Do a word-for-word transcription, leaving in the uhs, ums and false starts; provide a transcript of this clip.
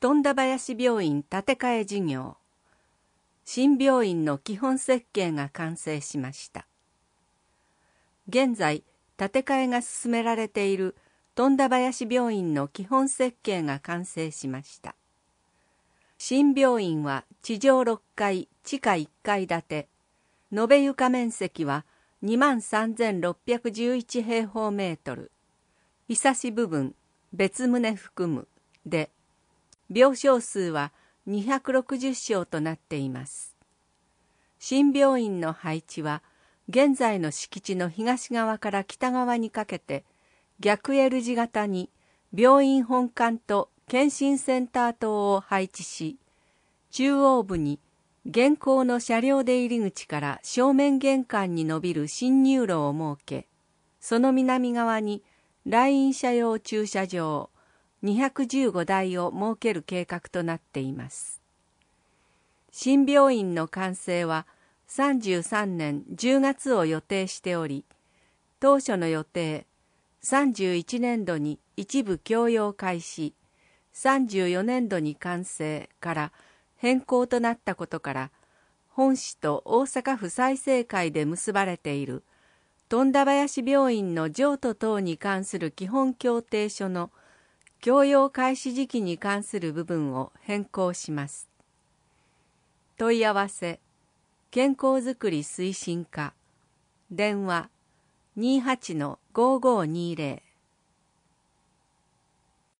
富田林病院建て替え事業。新病院の基本設計が完成しました。現在、建て替えが進められている富田林病院の基本設計が完成しました。新病院は地上ろっかい、地下いっかい建て、延べ床面積はにまんさんぜんろっぴゃくじゅういち平方メートル、ひさし部分、別棟含むで、病床数はにひゃくろくじゅうしょうとなっています。新病院の配置は、現在の敷地の東側から北側にかけて、逆 L 字型に病院本館と検診センター棟を配置し、中央部に現行の車両出入り口から正面玄関に伸びる進入路を設け、その南側に来院者用駐車場にひゃくじゅうごだいを設ける計画となっています。新病院の完成はさんじゅうさんねんじゅうがつを予定しており、当初の予定さんじゅういちねんどに一部供用開始、さんじゅうよねんどに完成から変更となったことから、本市と大阪府済生会で結ばれている富田林病院の譲渡等に関する基本協定書の供用開始時期に関する部分を変更します。問い合わせ、健康づくり推進課、電話 にじゅうはちのごーごーにーぜろ